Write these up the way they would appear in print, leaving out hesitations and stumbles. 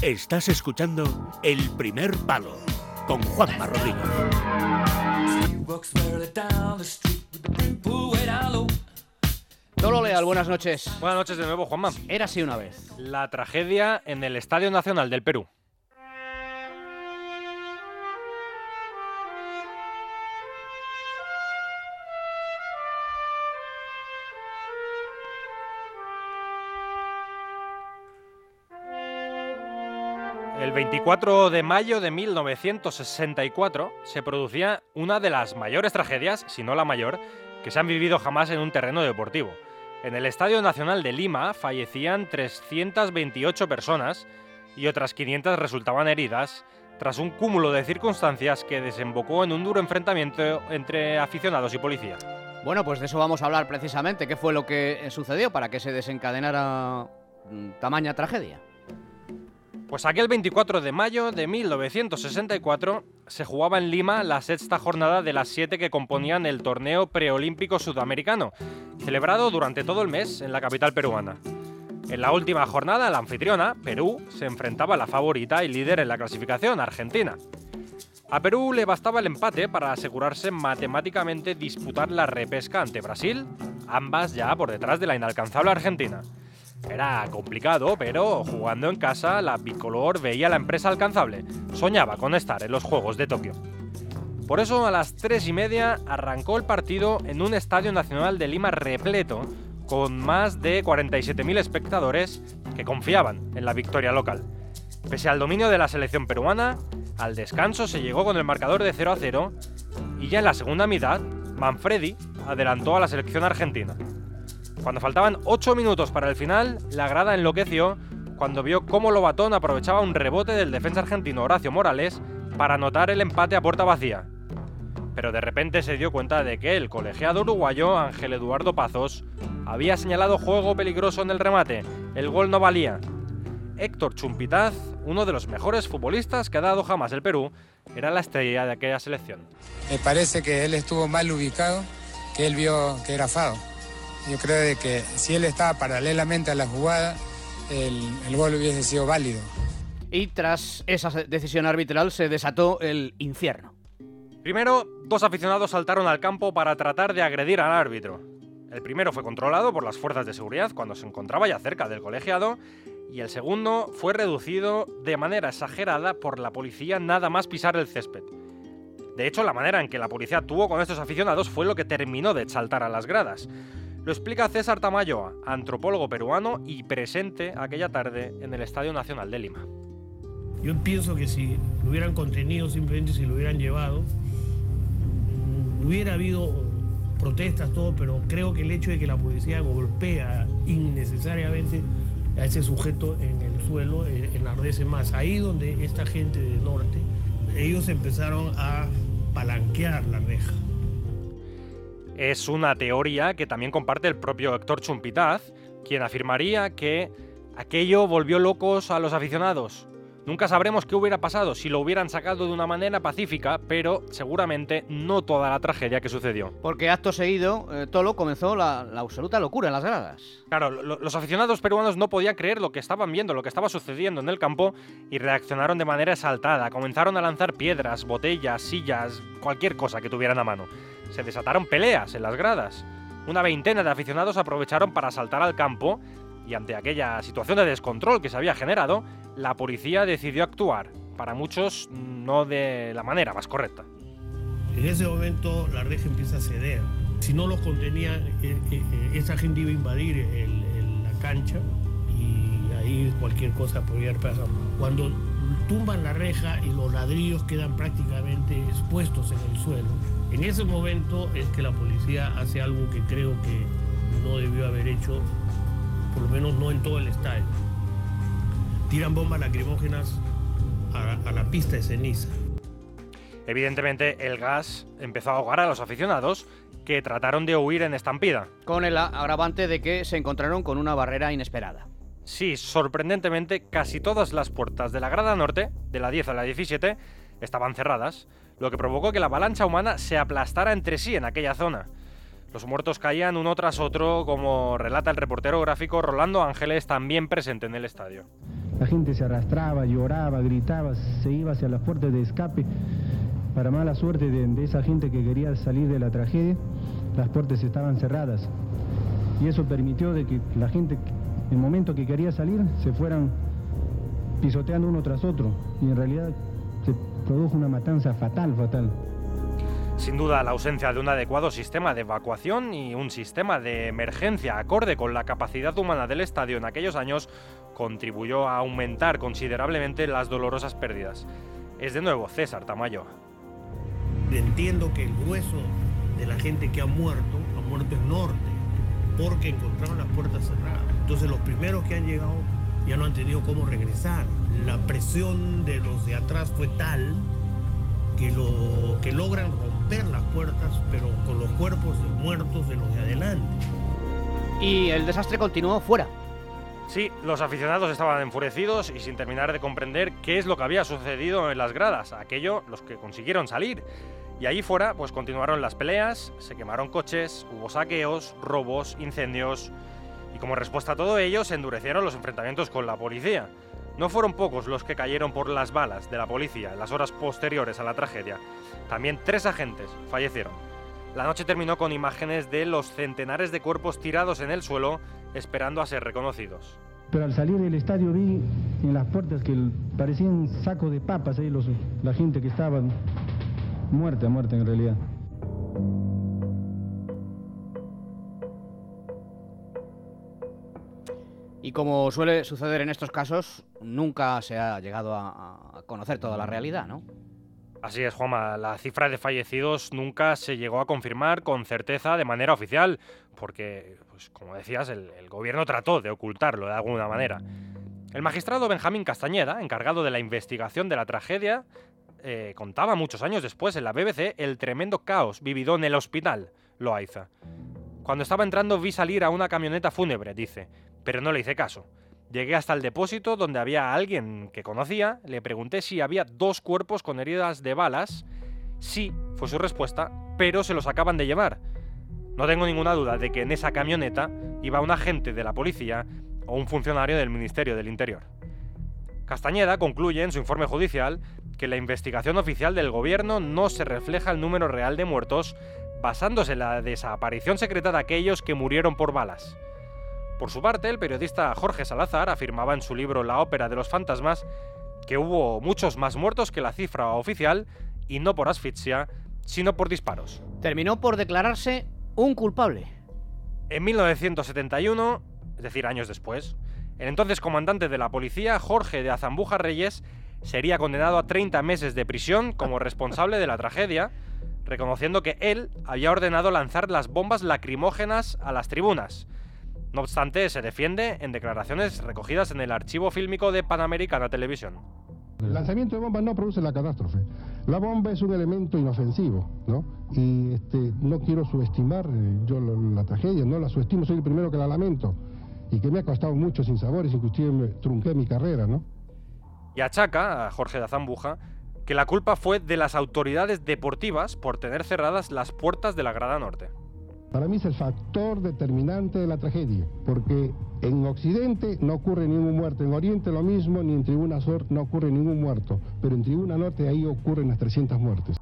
Estás escuchando El Primer Palo con Juanma Rodríguez. Tolo Leal, buenas noches. Buenas noches de nuevo, Juanma. Érase una vez. La tragedia en el Estadio Nacional del Perú. El 24 de mayo de 1964 se producía una de las mayores tragedias, si no la mayor, que se han vivido jamás en un terreno deportivo. En el Estadio Nacional de Lima fallecían 328 personas y otras 500 resultaban heridas tras un cúmulo de circunstancias que desembocó en un duro enfrentamiento entre aficionados y policía. Bueno, pues de eso vamos a hablar precisamente. ¿Qué fue lo que sucedió para que se desencadenara tamaña tragedia? Pues aquel 24 de mayo de 1964 se jugaba en Lima la sexta jornada de las 7 que componían el torneo preolímpico sudamericano, celebrado durante todo el mes en la capital peruana. En la última jornada, la anfitriona, Perú, se enfrentaba a la favorita y líder en la clasificación, Argentina. A Perú le bastaba el empate para asegurarse matemáticamente disputar la repesca ante Brasil, ambas ya por detrás de la inalcanzable Argentina. Era complicado, pero jugando en casa, la bicolor veía la empresa alcanzable. Soñaba con estar en los Juegos de Tokio. Por eso, a las 3:30 arrancó el partido en un Estadio Nacional de Lima repleto, con más de 47.000 espectadores que confiaban en la victoria local. Pese al dominio de la selección peruana, al descanso se llegó con el marcador de 0-0 y ya en la segunda mitad, Manfredi adelantó a la selección argentina. Cuando faltaban 8 minutos para el final, la grada enloqueció cuando vio cómo Lobatón aprovechaba un rebote del defensa argentino Horacio Morales para anotar el empate a puerta vacía. Pero de repente se dio cuenta de que el colegiado uruguayo Ángel Eduardo Pazos había señalado juego peligroso en el remate. El gol no valía. Héctor Chumpitaz, uno de los mejores futbolistas que ha dado jamás el Perú, era la estrella de aquella selección. Me parece que él estuvo mal ubicado, que él vio que era FAO. Yo creo de que si él estaba paralelamente a la jugada, el gol hubiese sido válido. Y tras esa decisión arbitral se desató el infierno. Primero, dos aficionados saltaron al campo para tratar de agredir al árbitro. El primero fue controlado por las fuerzas de seguridad cuando se encontraba ya cerca del colegiado, y el segundo fue reducido de manera exagerada por la policía nada más pisar el césped. De hecho, la manera en que la policía actuó con estos aficionados fue lo que terminó de exaltar a las gradas. Lo explica César Tamayoa, antropólogo peruano y presente aquella tarde en el Estadio Nacional de Lima. Yo pienso que si lo hubieran contenido, simplemente si lo hubieran llevado, hubiera habido protestas, todo, pero creo que el hecho de que la policía golpea innecesariamente a ese sujeto en el suelo enardece más. Ahí donde esta gente del norte, ellos empezaron a palanquear la reja. Es una teoría que también comparte el propio Héctor Chumpitaz, quien afirmaría que aquello volvió locos a los aficionados. Nunca sabremos qué hubiera pasado si lo hubieran sacado de una manera pacífica, pero seguramente no toda la tragedia que sucedió. Porque acto seguido, Tolo, comenzó la absoluta locura en las gradas. Claro, los aficionados peruanos no podían creer lo que estaban viendo, lo que estaba sucediendo en el campo, y reaccionaron de manera exaltada. Comenzaron a lanzar piedras, botellas, sillas, cualquier cosa que tuvieran a mano. Se desataron peleas en las gradas. Una veintena de aficionados aprovecharon para saltar al campo y ante aquella situación de descontrol que se había generado, la policía decidió actuar, para muchos no de la manera más correcta. En ese momento la reja empieza a ceder. Si no los contenían, esa gente iba a invadir la cancha y ahí cualquier cosa podría pasar. Cuando tumban la reja y los ladrillos quedan prácticamente expuestos en el suelo, en ese momento es que la policía hace algo que creo que no debió haber hecho, por lo menos no en todo el estadio. Tiran bombas lacrimógenas a la pista de ceniza. Evidentemente, el gas empezó a ahogar a los aficionados que trataron de huir en estampida. Con el agravante de que se encontraron con una barrera inesperada. Sí, sorprendentemente, casi todas las puertas de la grada norte, de la 10 a la 17, estaban cerradas, lo que provocó que la avalancha humana se aplastara entre sí en aquella zona. Los muertos caían uno tras otro, como relata el reportero gráfico Rolando Ángeles, también presente en el estadio. La gente se arrastraba, lloraba, gritaba, se iba hacia las puertas de escape. Para mala suerte de esa gente que quería salir de la tragedia, las puertas estaban cerradas. Y eso permitió de que la gente, en el momento que quería salir, se fueran pisoteando uno tras otro. Y en realidad se produjo una matanza fatal. Sin duda, la ausencia de un adecuado sistema de evacuación y un sistema de emergencia acorde con la capacidad humana del estadio en aquellos años contribuyó a aumentar considerablemente las dolorosas pérdidas. Es de nuevo César Tamayo. Entiendo que el grueso de la gente que ha muerto en norte, porque encontraron las puertas cerradas. Entonces los primeros que han llegado ya no han tenido cómo regresar. La presión de los de atrás fue tal que logran romper las puertas, pero con los cuerpos de muertos de los de adelante. Y el desastre continuó fuera. Sí, los aficionados estaban enfurecidos y sin terminar de comprender qué es lo que había sucedido en las gradas, los que consiguieron salir. Y allí fuera, pues continuaron las peleas, se quemaron coches, hubo saqueos, robos, incendios. Y como respuesta a todo ello, se endurecieron los enfrentamientos con la policía. No fueron pocos los que cayeron por las balas de la policía en las horas posteriores a la tragedia. También 3 agentes fallecieron. La noche terminó con imágenes de los centenares de cuerpos tirados en el suelo, esperando a ser reconocidos. Pero al salir del estadio vi en las puertas que parecían sacos de papas ahí la gente que estaba muerta en realidad. Y como suele suceder en estos casos, nunca se ha llegado a conocer toda la realidad, ¿no? Así es, Juanma. La cifra de fallecidos nunca se llegó a confirmar con certeza de manera oficial, porque, pues, como decías, el gobierno trató de ocultarlo de alguna manera. El magistrado Benjamín Castañeda, encargado de la investigación de la tragedia, contaba muchos años después en la BBC el tremendo caos vivido en el hospital Loaiza. Cuando estaba entrando vi salir a una camioneta fúnebre, dice, pero no le hice caso. Llegué hasta el depósito donde había alguien que conocía, le pregunté si había 2 cuerpos con heridas de balas. Sí, fue su respuesta, pero se los acaban de llevar. No tengo ninguna duda de que en esa camioneta iba un agente de la policía o un funcionario del Ministerio del Interior. Castañeda concluye en su informe judicial que en la investigación oficial del gobierno no se refleja el número real de muertos, basándose en la desaparición secreta de aquellos que murieron por balas. Por su parte, el periodista Jorge Salazar afirmaba en su libro La ópera de los fantasmas que hubo muchos más muertos que la cifra oficial, y no por asfixia, sino por disparos. Terminó por declararse un culpable. En 1971, es decir, años después, el entonces comandante de la policía, Jorge de Azambuja Reyes, sería condenado a 30 meses de prisión como responsable de la tragedia, reconociendo que él había ordenado lanzar las bombas lacrimógenas a las tribunas. No obstante, se defiende en declaraciones recogidas en el archivo fílmico de Panamericana Televisión. El lanzamiento de bombas no produce la catástrofe. La bomba es un elemento inofensivo, ¿no? Y no quiero subestimar yo la tragedia, no la subestimo, soy el primero que la lamento. Y que me ha costado muchos sinsabores, inclusive me trunqué mi carrera, ¿no? Y achaca a Jorge de Azambuja que la culpa fue de las autoridades deportivas por tener cerradas las puertas de la grada norte. Para mí es el factor determinante de la tragedia, porque en Occidente no ocurre ningún muerto, en Oriente lo mismo, ni en Tribuna Sur no ocurre ningún muerto, pero en Tribuna Norte ahí ocurren las 300 muertes.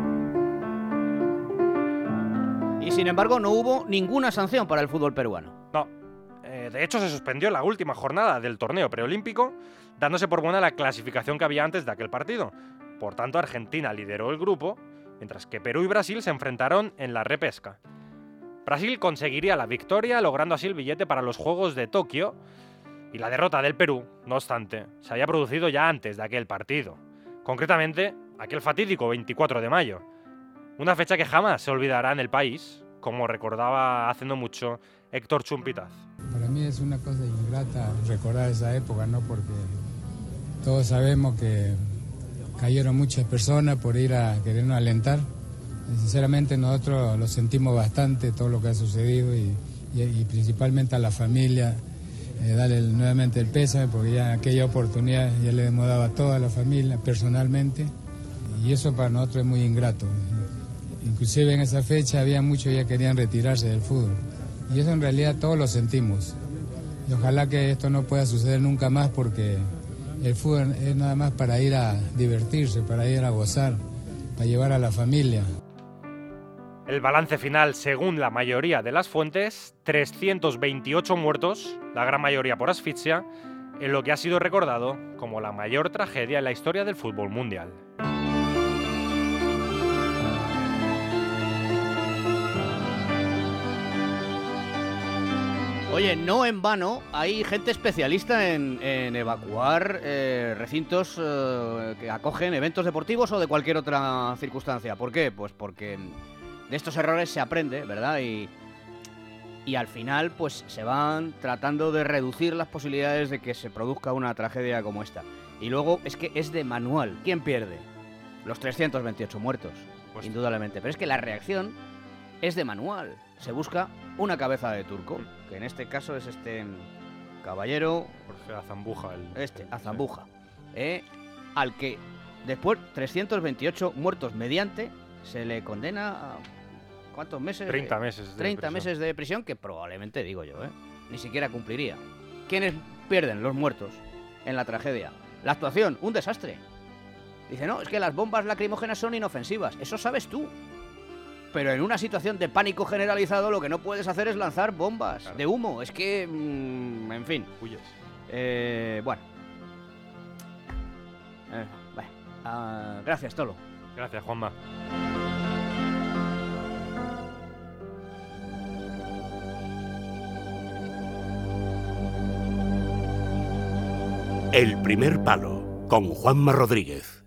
Y sin embargo no hubo ninguna sanción para el fútbol peruano. No, de hecho se suspendió la última jornada del torneo preolímpico, dándose por buena la clasificación que había antes de aquel partido. Por tanto, Argentina lideró el grupo, mientras que Perú y Brasil se enfrentaron en la repesca. Brasil conseguiría la victoria, logrando así el billete para los Juegos de Tokio, y la derrota del Perú, no obstante, se había producido ya antes de aquel partido. Concretamente, aquel fatídico 24 de mayo. Una fecha que jamás se olvidará en el país, como recordaba hace no mucho Héctor Chumpitaz. Para mí es una cosa ingrata recordar esa época, ¿no? Porque todos sabemos que cayeron muchas personas por ir a querernos alentar. Sinceramente nosotros lo sentimos bastante, todo lo que ha sucedido y principalmente a la familia, darle nuevamente el pésame porque ya en aquella oportunidad ya le hemos dado a toda la familia personalmente y eso para nosotros es muy ingrato. Inclusive en esa fecha había muchos ya querían retirarse del fútbol y eso en realidad todos lo sentimos y ojalá que esto no pueda suceder nunca más porque el fútbol es nada más para ir a divertirse, para ir a gozar, para llevar a la familia. El balance final, según la mayoría de las fuentes, 328 muertos, la gran mayoría por asfixia, en lo que ha sido recordado como la mayor tragedia en la historia del fútbol mundial. Oye, no en vano, hay gente especialista en evacuar recintos que acogen eventos deportivos o de cualquier otra circunstancia. ¿Por qué? Pues porque de estos errores se aprende, ¿verdad? Y al final pues se van tratando de reducir las posibilidades de que se produzca una tragedia como esta. Y luego es que es de manual. ¿Quién pierde? Los 328 muertos, pues indudablemente. Pero es que la reacción es de manual. Se busca una cabeza de turco, que en este caso es este caballero... Jorge Azambuja. Azambuja. Al que después 328 muertos mediante se le condena a... ¿Cuántos meses? 30 meses. 30 meses de prisión, que probablemente, digo yo, ni siquiera cumpliría. ¿Quiénes pierden? Los muertos en la tragedia. La actuación, un desastre. Dice, no, es que las bombas lacrimógenas son inofensivas. Eso sabes tú. Pero en una situación de pánico generalizado lo que no puedes hacer es lanzar bombas de humo. Es que, en fin. Huyes. Bueno. Gracias, Tolo. Gracias, Juanma. El primer palo, con Juanma Rodríguez.